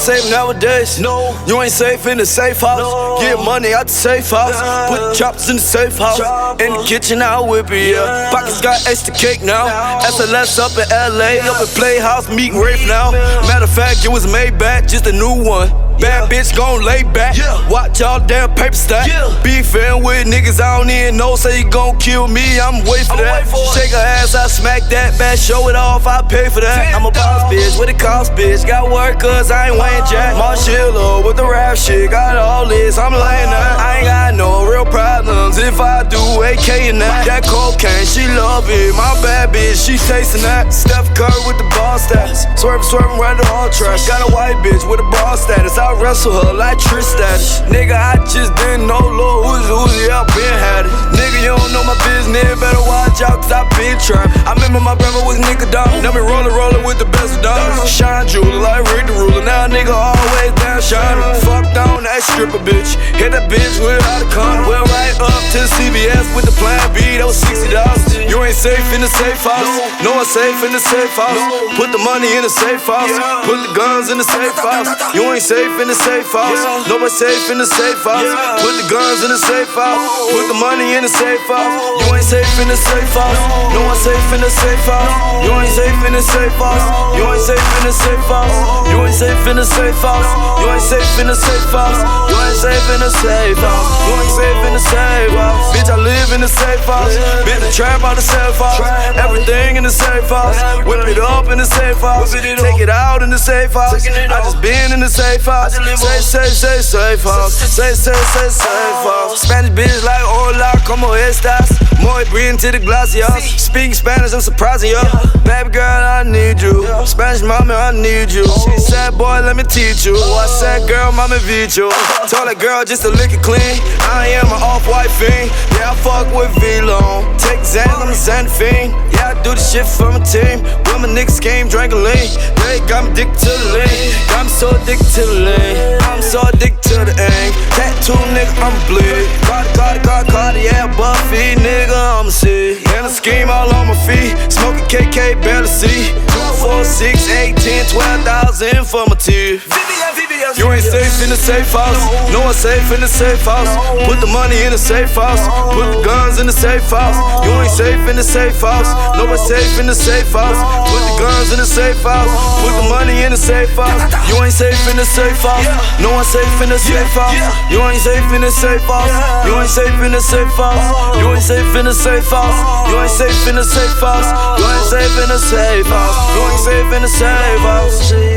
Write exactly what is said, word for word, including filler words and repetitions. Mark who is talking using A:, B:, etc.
A: safe nowadays.
B: No.
A: You ain't safe in the safe house.
B: No.
A: Get money out the safe house.
B: Yeah.
A: Put chops in the safe house.
B: Chopper.
A: In the kitchen, I'll whip it, yeah.
B: Yeah.
A: Pockets got extra cake now.
B: Now.
A: S L S up in L A,
B: Yeah.
A: up in Playhouse, meet Rafe now.
B: Yeah.
A: Matter of fact, it was Maybach, just a new one. Bad
B: Yeah.
A: bitch gon' lay back.
B: Yeah.
A: Watch y'all damn paper stack.
B: Yeah.
A: Beefin' with niggas I don't even know. Say you gon' kill me, I'm wait for
B: I'ma
A: that.
B: wait for it.
A: Shake her ass, I smack that back. Show it off, I pay for that. I'm a boss bitch with a cost bitch. Got work cause I ain't Wayne Jack. Marshilla with the rap shit. Got all this, I'm laying that. I ain't got no real problems. If I do, A K and that. That cocaine, she love it. My bad bitch, she tasting that. Steph Curry with the ball stats. Swerve, swerving right the all trash. Got a white bitch with a ball status. I wrestle her like Trish status. Nigga, I just didn't know Lil Uzi, Uzi, I been had it. Nigga, you don't know my business, better watch out cause I been trapped. I remember my brother was nigga dumb. Now me rollin', rollin' with the best of diamonds. Shine jeweler like Rick the Ruler. Now nigga always down shining. Fucked on that stripper bitch. Hit that bitch without a condom. Went right up to the C V S with the plan B, that was sixty dollars. You ain't safe in the safe house. No one safe in the safe house. Put the money in the safe house. Put the guns in the safe house. You ain't safe in the safe house. Nobody safe in the safe house. Put the guns in the safe house. Put the money in the safe house. You ain't safe in the safe house. No one safe in the safe house. You ain't safe in the safe house. You ain't safe in the safe house. You ain't safe in the safe house. You ain't safe in the safe house. You ain't safe in the safe house. You ain't safe in the safe house. Bitch, I live in the safe house. Bitch, the trap out the safe house. Everything in the safe house. Whip it up in the safe house. Take it out in the safe house. I just been in the safe house. Say, say, say, safe house. Say, say, say, safe house. Spanish bitch like hola, como estas? Muy bien to the glaciers. Speaking Spanish, I'm surprising you. Baby girl, I need you. Spanish mommy, I need you. She said, boy, let me teach you. I said, girl, mommy, beat you. Told that girl just to lick it clean. I am an off-white fiend. Yeah, I fuck with V-Long. Take Xan, I'm a Xan fiend. Yeah, I do the shit for my team. When my niggas came, drank a lean. They got me addicted to the lean. Got me so addicted to the lean. I'm so addicted to the aim. Tattoo nigga, I'm bleed. Cardi, Cardi, Cardi, Cardi, yeah, Buffy, nigga, I'm see. And a scheme all on my feet. Smoking K K, barely see. Two, four, six, eight, ten, twelve thousand for my teeth. You ain't safe in the safe house. No one safe in the safe house. Put the money in the safe house. Put the guns in the safe house. You ain't safe in the safe house. Nobody safe in the safe house. Put the guns in the safe house. Put the money in the safe house. You ain't safe in the safe house. No one safe in the safe house. You ain't safe in the safe house. You ain't safe in the safe house. You ain't safe in the safe house. You ain't safe in the safe house. You ain't safe in the safe house. You ain't safe in the safe house.